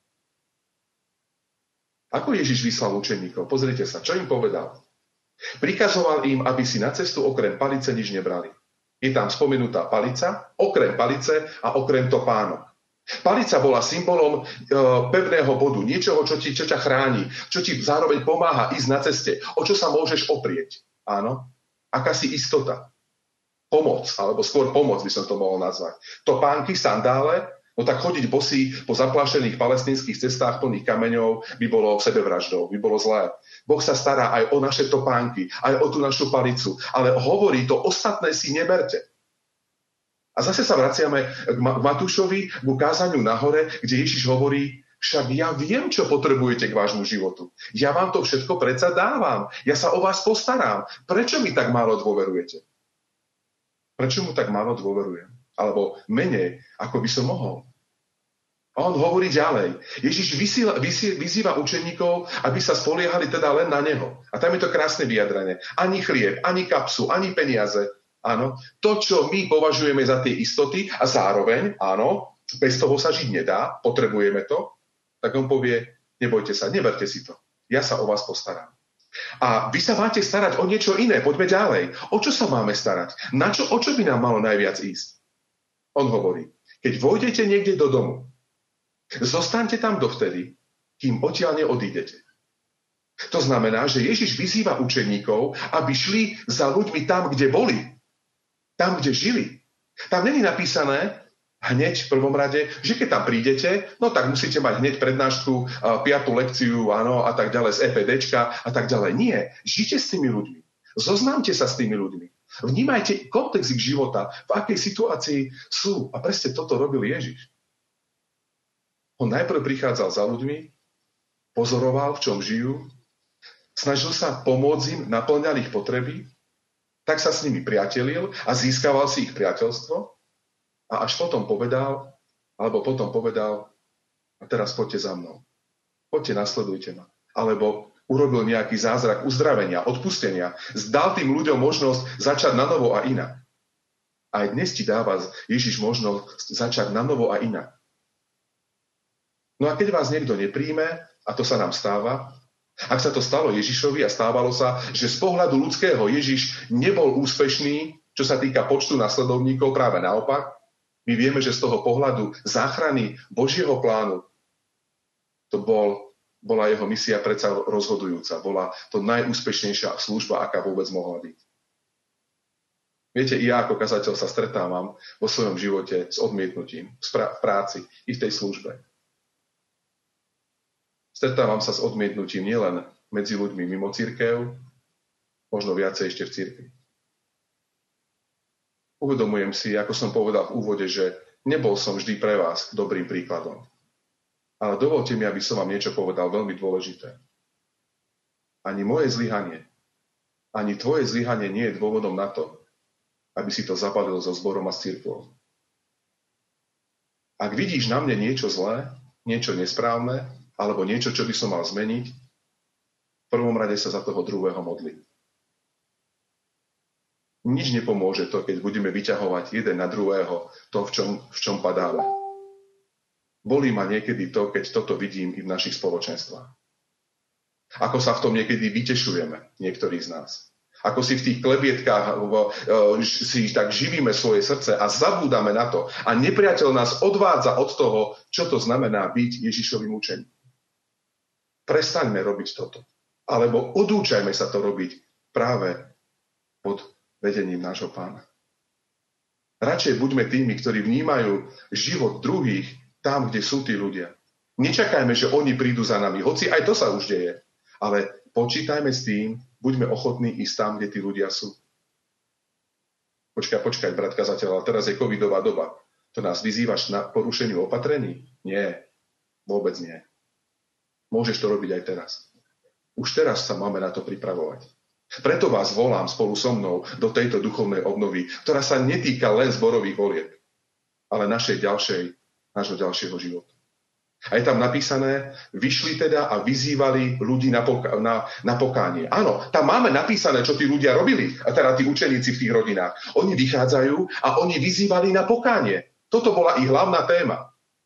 Ako Ježiš vyslal učeníkov? Pozrite sa, čo im povedal. Prikazoval im, aby si na cestu okrem palice nič nebrali. Je tam spomenutá palica, okrem palice a okrem topánok. Palica bola symbolom pevného bodu, niečoho, čo ťa chráni, čo ti zároveň pomáha ísť na ceste, o čo sa môžeš oprieť. Áno, akási istota. Pomoc, alebo skôr pomoc by som to mohol nazvať. Topánky, sandále, no tak chodiť bosí po zaplášených palestínskych cestách plných kameňov by bolo sebevraždou, by bolo zlé. Boh sa stará aj o naše topánky, aj o tú našu palicu, ale hovorí to, ostatné si neberte. A zase sa vraciame k Matúšovi, k ukázaniu nahore, kde Ježiš hovorí, však ja viem, čo potrebujete k vášmu životu. Ja vám to všetko predsa dávam. Ja sa o vás postaram. Prečo mi tak málo dôverujete? Prečo mu tak málo dôverujem? Alebo menej, ako by som mohol. A on hovorí ďalej. Ježiš vyzýva učeníkov, aby sa spoliehali teda len na neho. A tam je to krásne vyjadrenie. Ani chlieb, ani kapsu, ani peniaze. Áno, to, čo my považujeme za tie istoty a zároveň, áno, bez toho sa žiť nedá, potrebujeme to, tak on povie, nebojte sa, neberte si to. Ja sa o vás postaram. A vy sa máte starať o niečo iné, poďme ďalej. O čo sa máme starať? O čo by nám malo najviac ísť? On hovorí, keď vojdete niekde do domu, zostaňte tam dovtedy, kým odtiaľ neodídete. To znamená, že Ježiš vyzýva učeníkov, aby šli za ľuďmi tam, kde boli. Tam, kde žili. Tam není napísané hneď v prvom rade, že keď tam prídete, no tak musíte mať hneď prednášku, 5. lekciu, áno, a tak ďalej z EPDčka a tak ďalej. Nie. Žite s tými ľuďmi. Zoznámte sa s tými ľuďmi. Vnímajte kontext ich života, v akej situácii sú. A presne toto robil Ježiš. On najprv prichádzal za ľuďmi, pozoroval, v čom žijú, snažil sa pomôcť im, naplňal ich potreby, tak sa s nimi priatelil a získaval si ich priateľstvo a až potom povedal, a teraz poďte za mnou. Poďte, nasledujte ma. Alebo urobil nejaký zázrak uzdravenia, odpustenia. Zdal tým ľuďom možnosť začať na novo a inak. Aj dnes ti dáva Ježiš možnosť začať na novo a inak. No a keď vás niekto nepríjme, a to sa nám stáva, ak sa to stalo Ježišovi a stávalo sa, že z pohľadu ľudského Ježiš nebol úspešný, čo sa týka počtu nasledovníkov, práve naopak, my vieme, že z toho pohľadu záchrany Božieho plánu bola jeho misia predsa rozhodujúca. Bola to najúspešnejšia služba, aká vôbec mohla byť. Viete, ja ako kazateľ sa stretávam vo svojom živote s odmietnutím v práci i v tej službe. Stretávam sa s odmietnutím nielen medzi ľuďmi mimo cirkev, možno viacej ešte v cirkvi. Uvedomujem si, ako som povedal v úvode, že nebol som vždy pre vás dobrým príkladom. Ale dovolte mi, aby som vám niečo povedal veľmi dôležité. Ani moje zlyhanie, ani tvoje zlyhanie nie je dôvodom na to, aby si to zabalil so zborom a s cirkvou. Ak vidíš na mne niečo zlé, niečo nesprávne, alebo niečo, čo by som mal zmeniť, v prvom rade sa za toho druhého modliť. Nič nepomôže to, keď budeme vyťahovať jeden na druhého to, v čom padáme. Bolí ma niekedy to, keď toto vidím i v našich spoločenstvách. Ako sa v tom niekedy vytešujeme, niektorí z nás. Ako si v tých klebietkách si tak živíme svoje srdce a zabúdame na to. A nepriateľ nás odvádza od toho, čo to znamená byť Ježišovým učením. Prestaňme robiť toto. Alebo odúčajme sa to robiť práve pod vedením nášho Pána. Radšej buďme tými, ktorí vnímajú život druhých tam, kde sú tí ľudia. Nečakajme, že oni prídu za nami, hoci aj to sa už deje. Ale počítajme s tým, buďme ochotní ísť tam, kde tí ľudia sú. Počkaj, brat kazateľ, ale teraz je covidová doba. To nás vyzývaš na porušeniu opatrení? Nie, vôbec nie. Môžeš to robiť aj teraz. Už teraz sa máme na to pripravovať. Preto vás volám spolu so mnou do tejto duchovnej obnovy, ktorá sa netýka len zborových volieb, ale nášho ďalšieho života. A je tam napísané, vyšli teda a vyzývali ľudí na pokánie. Áno, tam máme napísané, čo tí ľudia robili, a teda tí učeníci v tých rodinách. Oni vychádzajú a oni vyzývali na pokánie. Toto bola ich hlavná téma.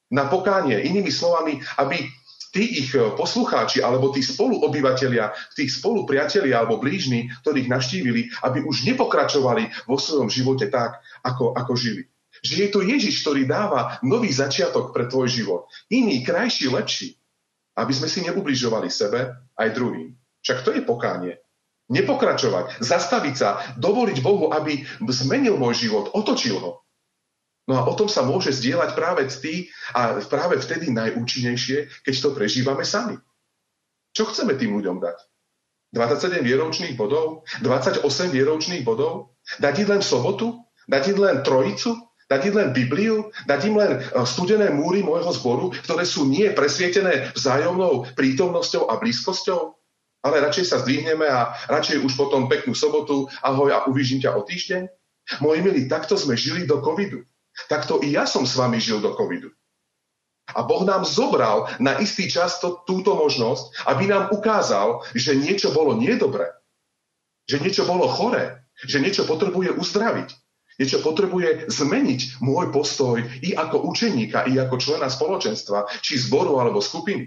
na pokánie. Inými slovami, aby tí ich poslucháči alebo tí spoluobyvatelia, tí spolupriatelia alebo blížni, ktorých navštívili, aby už nepokračovali vo svojom živote tak, ako žili. Že je to Ježiš, ktorý dáva nový začiatok pre tvoj život. Iný, krajší, lepší. Aby sme si neubližovali sebe aj druhým. Však to je pokánie. Nepokračovať, zastaviť sa, dovoliť Bohu, aby zmenil môj život, otočil ho. No a o tom sa môže zdieľať práve vtedy najúčinnejšie, keď to prežívame sami. Čo chceme tým ľuďom dať? 27 vieroučných bodov? 28 vieroučných bodov? Dať im len sobotu? Dať im len trojicu? Dať im len Bibliu? Dať im len studené múry môjho zboru, ktoré sú nie presvietené vzájomnou prítomnosťou a blízkosťou? Ale radšej sa zdvihneme a radšej už potom peknú sobotu, ahoj a uvidím ťa o týždeň? Moji milí, takto sme žili do covidu. Takto i ja som s vami žil do covidu. A Boh nám zobral na istý čas túto možnosť, aby nám ukázal, že niečo bolo nedobré, že niečo bolo choré, že niečo potrebuje uzdraviť, niečo potrebuje zmeniť môj postoj i ako učeníka, i ako člena spoločenstva, či zboru alebo skupiny.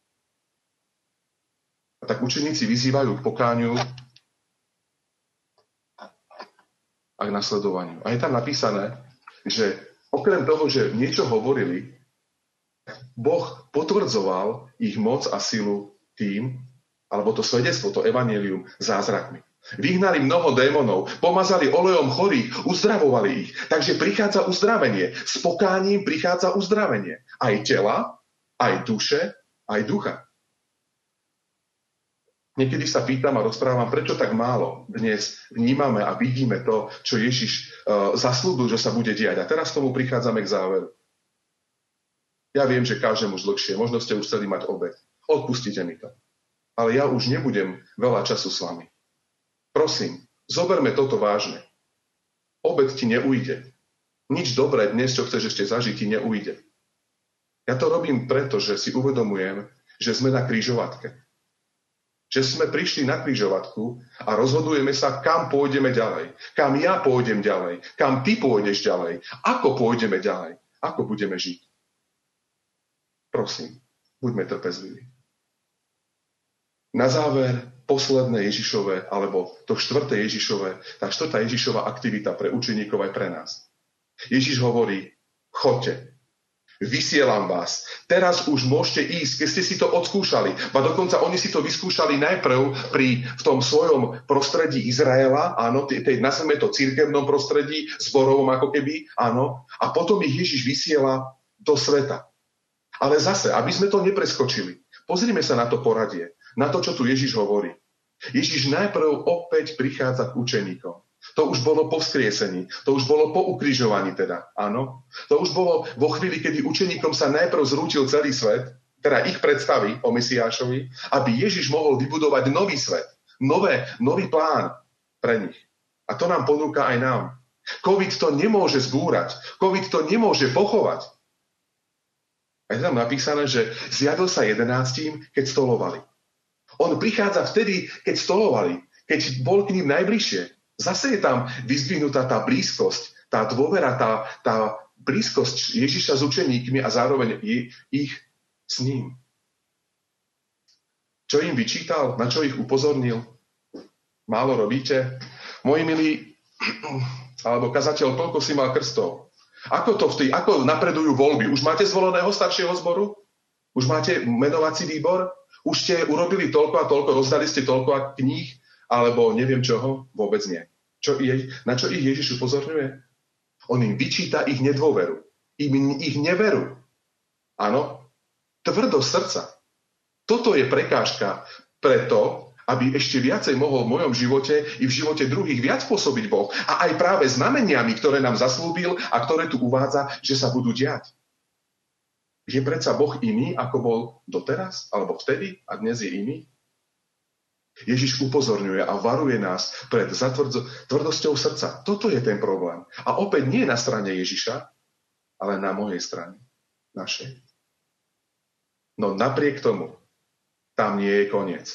A tak učeníci vyzývajú k pokániu a k nasledovaniu. A je tam napísané, že okrem toho, že niečo hovorili, Boh potvrdzoval ich moc a silu tým, alebo to svedectvo, to evanjelium, zázrakmi. Vyhnali mnoho démonov, pomazali olejom chorých, uzdravovali ich. Takže prichádza uzdravenie. S pokáním prichádza uzdravenie. Aj tela, aj duše, aj ducha. Niekedy sa pýtam a rozprávam, prečo tak málo dnes vnímame a vidíme to, čo Ježiš zaslúbil, že sa bude diať. A teraz tomu prichádzame k záveru. Ja viem, že každému dlhšie. Možno ste už chceli mať obed. Odpustite mi to. Ale ja už nebudem veľa času s vami. Prosím, zoberme toto vážne. Obed ti neujde. Nič dobré dnes, čo chceš ešte zažiť, ti neujde. Ja to robím preto, že si uvedomujem, že sme na križovatke. Že sme prišli na križovatku a rozhodujeme sa, kam pôjdeme ďalej. Kam ja pôjdem ďalej. Kam ty pôjdeš ďalej. Ako pôjdeme ďalej. Ako budeme žiť. Prosím, buďme trpezliví. Na záver posledné Ježišové, alebo to štvrté Ježišové, tá štvrtá Ježišova aktivita pre učeníkov aj pre nás. Ježiš hovorí, choďte. Vysielam vás. Teraz už môžete ísť, keď ste si to odskúšali. A dokonca oni si to vyskúšali najprv v tom svojom prostredí Izraela, áno, nazveme to cirkevnom prostredí, zborovom ako keby, áno, a potom ich Ježiš vysiela do sveta. Ale zase, aby sme to nepreskočili, pozrime sa na to poradie, na to, čo tu Ježiš hovorí. Ježiš najprv opäť prichádza k učeníkom. To už bolo po vzkriesení, to už bolo po ukrižovaní teda, áno. To už bolo vo chvíli, kedy učeníkom sa najprv zrútil celý svet, teda ich predstavy o Mesiášovi, aby Ježiš mohol vybudovať nový svet, nový plán pre nich. A to nám ponúka aj nám. Covid to nemôže zbúrať, Covid to nemôže pochovať. A je tam napísané, že zjavil sa 11, keď stolovali. On prichádza vtedy, keď stolovali, keď bol k ním najbližšie. Zase je tam vyzdvihnutá tá blízkosť, tá dôvera, tá blízkosť Ježiša s učeníkmi a zároveň ich s ním. Čo im vyčítal? Na čo ich upozornil? Málo robíte? Moji milí, alebo kazateľ, toľko si mal krstov. Ako napredujú voľby? Už máte zvoleného staršieho zboru? Už máte menovací výbor? Už ste urobili toľko a toľko, rozdali ste toľko a kníh? Alebo neviem čoho? Vôbec nie. Na čo ich Ježiš upozorňuje? On im vyčíta ich nedôveru. Ich neveru. Áno? Tvrdosť srdca. Toto je prekážka preto, aby ešte viacej mohol v mojom živote i v živote druhých viac pôsobiť Boh. A aj práve znameniami, ktoré nám zaslúbil a ktoré tu uvádza, že sa budú diať. Je predsa Boh iný, ako bol doteraz? Alebo vtedy? A dnes je iný? Ježiš upozorňuje a varuje nás pred tvrdosťou srdca. Toto je ten problém. A opäť nie na strane Ježiša, ale na mojej strane. Našej. No napriek tomu, tam nie je koniec.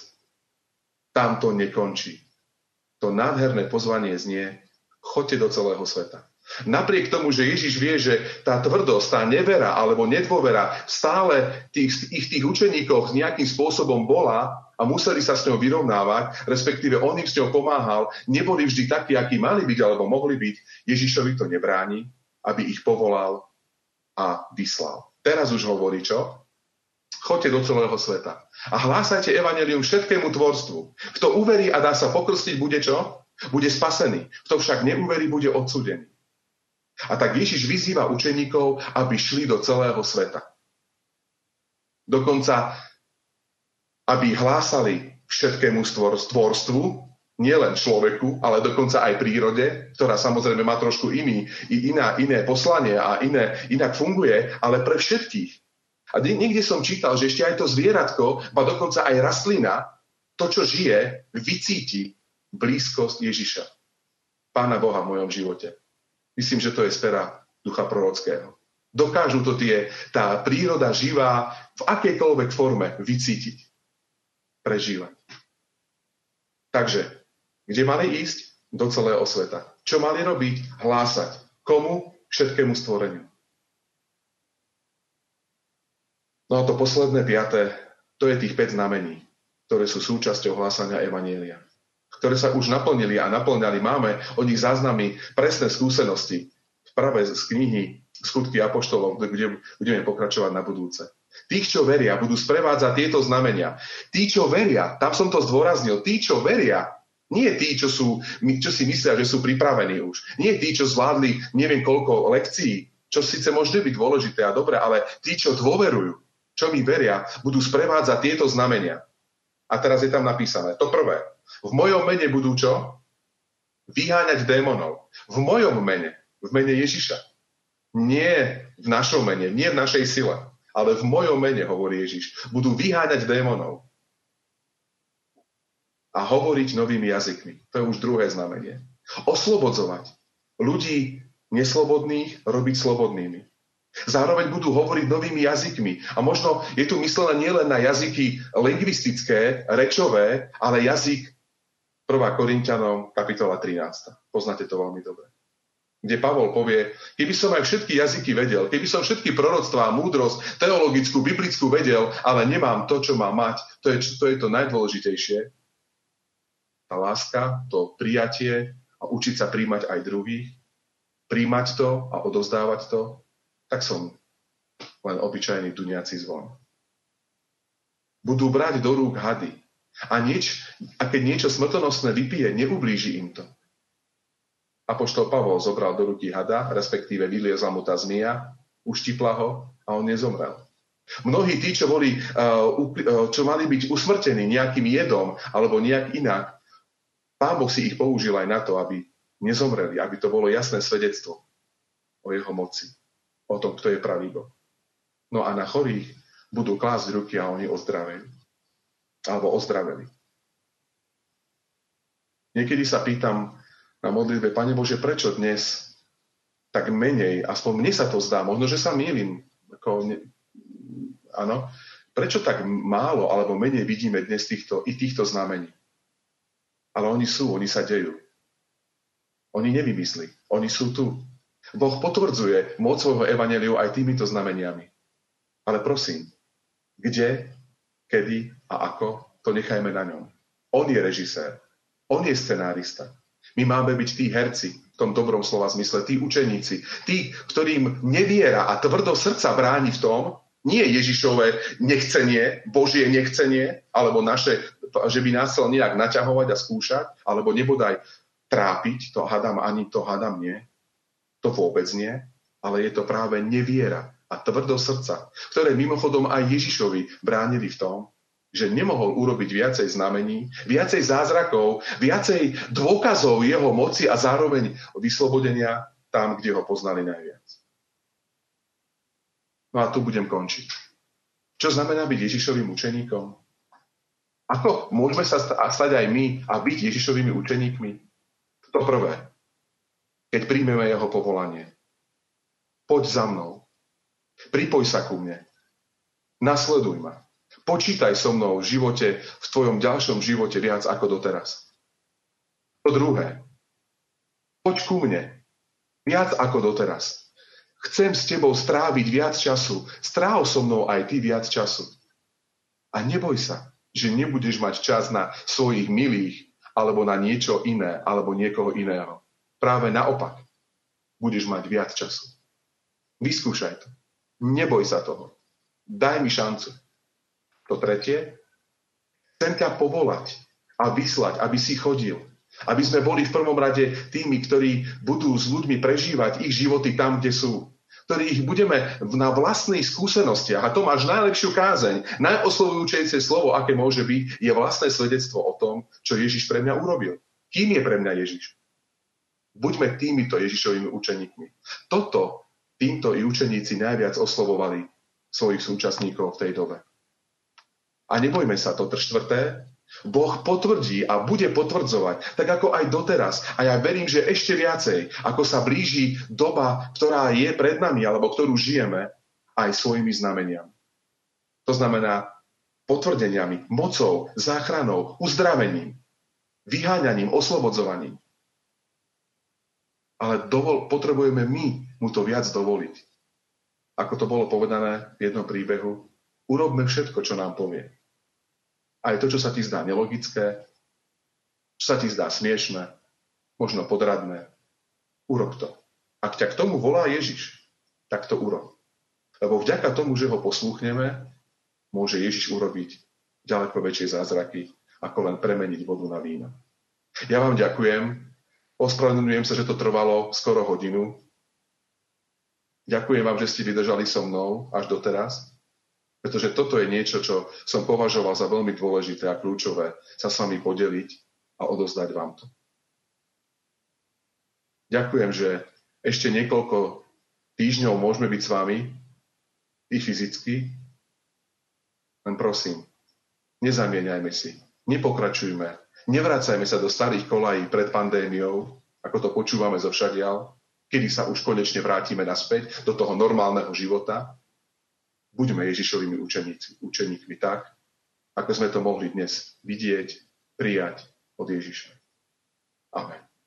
Tam to nekončí. To nádherné pozvanie znie, choďte do celého sveta. Napriek tomu, že Ježiš vie, že tá tvrdosť, tá nevera alebo nedôvera stále tých učeníkov nejakým spôsobom bola a museli sa s ňou vyrovnávať, respektíve on im s ňou pomáhal, neboli vždy takí, akí mali byť alebo mohli byť, Ježišovi to nebráni, aby ich povolal a vyslal. Teraz už hovorí čo? Choďte do celého sveta a hlásajte evanjelium všetkému tvorstvu. Kto uverí a dá sa pokrstiť, bude čo? Bude spasený. Kto však neuverí, bude odsúdený. A tak Ježiš vyzýva učeníkov, aby šli do celého sveta. Dokonca, aby hlásali všetkému stvorstvu, nielen človeku, ale dokonca aj prírode, ktorá samozrejme má trošku iné poslanie a inak funguje, ale pre všetkých. A niekde som čítal, že ešte aj to zvieratko, a dokonca aj rastlina, to, čo žije, vycíti blízkosť Ježiša, Pána Boha v mojom živote. Myslím, že to je z pera ducha prorockého. Dokážu to tá príroda živá v akejkoľvek forme vycítiť, prežívať. Takže, kde mali ísť? Do celého sveta. Čo mali robiť? Hlásať. Komu? Všetkému stvoreniu. No a to posledné 5, to je tých 5 znamení, ktoré sú súčasťou hlásania evanjelia, ktoré sa už naplnili a naplňali. Máme o nich záznamy, presné skúsenosti práve z knihy Skutky apoštolov, kde budeme pokračovať na budúce. Tých, čo veria, budú sprevádzať tieto znamenia. Tí, čo veria, tam som to zdôraznil, tí, čo veria, nie tí, čo si myslia, že sú pripravení už. Nie tí, čo zvládli neviem koľko lekcií, čo síce môže byť dôležité a dobré, ale tí, čo dôverujú, čo mi veria, budú sprevádzať tieto znamenia. A teraz je tam napísané. To prvé. V mojom mene budú čo? Vyháňať démonov. V mojom mene. V mene Ježiša. Nie v našom mene, nie v našej sile, ale v mojom mene, hovorí Ježiš. Budú vyháňať démonov. A hovoriť novými jazykmi. To je už druhé znamenie. Oslobodzovať ľudí neslobodných, robiť slobodnými. Zároveň budú hovoriť novými jazykmi. A možno je tu myslené nielen na jazyky lingvistické, rečové, ale jazyk 1. Korinťanom, kapitola 13. Poznáte to veľmi dobre. Kde Pavol povie, keby som aj všetky jazyky vedel, keby som všetky proroctvá, múdrosť, teologickú, biblickú vedel, ale nemám to, čo mám mať, to je to najdôležitejšie. Tá láska, to prijatie a učiť sa príjmať aj druhých, príjmať to a odovzdávať to, tak som len obyčajný duniaci zvon. Budú brať do rúk hady. A keď niečo smrtonosné vypije, neublíži im to. Apoštol Pavol zobral do ruky hada, respektíve vyliezla mu tá zmija, uštipla ho a on nezomrel. Mnohí tí, čo mali byť usmrtení nejakým jedom alebo nejak inak, Pán Boh si ich použil aj na to, aby nezomreli, aby to bolo jasné svedectvo o jeho moci, o tom, kto je pravý Boh. No a na chorých budú klásť ruky a oni ozdraveli. Alebo ozdraveli. Niekedy sa pýtam na modlitbe, Pane Bože, prečo dnes tak menej, aspoň mne sa to zdá, možno, že sa mýlim, áno, prečo tak málo alebo menej vidíme dnes týchto znamení? Ale oni sa dejú. Oni nevymyslí, oni sú tu. Boh potvrdzuje moc svojho evanjeliu aj týmito znameniami. Ale prosím, kde, kedy a ako, to nechajme na ňom. On je režisér, on je scenárista. My máme byť tí herci, v tom dobrom slova zmysle, tí učeníci, tí, ktorým neviera a tvrdo srdca bráni v tom, nie Ježišové nechcenie, Božie nechcenie, alebo naše, že by nás chcel nejak naťahovať a skúšať, alebo nebodaj trápiť, to hádam nie, to vôbec nie, ale je to práve neviera a tvrdo srdca, ktoré mimochodom aj Ježišovi bránili v tom, že nemohol urobiť viacej znamení, viacej zázrakov, viacej dôkazov jeho moci a zároveň vyslobodenia tam, kde ho poznali najviac. No a tu budem končiť. Čo znamená byť Ježišovým učeníkom? Ako môžeme sa stať aj my a byť Ježišovými učeníkmi? To prvé, keď príjmeme jeho povolanie. Poď za mnou. Pripoj sa ku mne. Nasleduj ma. Počítaj so mnou v živote, v tvojom ďalšom živote viac ako doteraz. To druhé. Poď ku mne. Viac ako doteraz. Chcem s tebou stráviť viac času. Stráv so mnou aj ty viac času. A neboj sa, že nebudeš mať čas na svojich milých, alebo na niečo iné, alebo niekoho iného. Práve naopak. Budeš mať viac času. Vyskúšaj to. Neboj sa toho. Daj mi šancu. To tretie. Chcem ťa povolať a vyslať, aby si chodil. Aby sme boli v prvom rade tými, ktorí budú s ľuďmi prežívať ich životy tam, kde sú. Ktorých budeme na vlastných skúsenostiach. A to máš najlepšiu kázeň. Najoslovujúcejšie slovo, aké môže byť, je vlastné svedectvo o tom, čo Ježiš pre mňa urobil. Kým je pre mňa Ježiš? Buďme týmito Ježišovými učeníkmi. Týmto i učeníci najviac oslovovali svojich súčasníkov v tej dobe. A nebojme sa, to štvrté, Boh potvrdí a bude potvrdzovať, tak ako aj doteraz. A ja verím, že ešte viacej, ako sa blíži doba, ktorá je pred nami, alebo ktorú žijeme, aj svojimi znameniami. To znamená potvrdeniami, mocou, záchranou, uzdravením, vyháňaním, oslobodzovaním. Ale potrebujeme my mu to viac dovoliť. Ako to bolo povedané v jednom príbehu, urobme všetko, čo nám povie. Aj to, čo sa ti zdá nelogické, čo sa ti zdá smiešné, možno podradné, urob to. Ak ťa k tomu volá Ježiš, tak to urob. Lebo vďaka tomu, že ho poslúchneme, môže Ježiš urobiť ďaleko väčšie zázraky, ako len premeniť vodu na víno. Ja vám ďakujem. Ospravedlňujem sa, že to trvalo skoro hodinu. Ďakujem vám, že ste vydržali so mnou až doteraz. Pretože toto je niečo, čo som považoval za veľmi dôležité a kľúčové sa s vami podeliť a odozdať vám to. Ďakujem, že ešte niekoľko týždňov môžeme byť s vami, i fyzicky. Len prosím, nezamieňajme si, nepokračujme, nevracajme sa do starých kolají pred pandémiou, ako to počúvame zo všadiaľ, kedy sa už konečne vrátime naspäť do toho normálneho života. Buďme Ježišovými učeníkmi tak, ako sme to mohli dnes vidieť, prijať od Ježiša. Amen.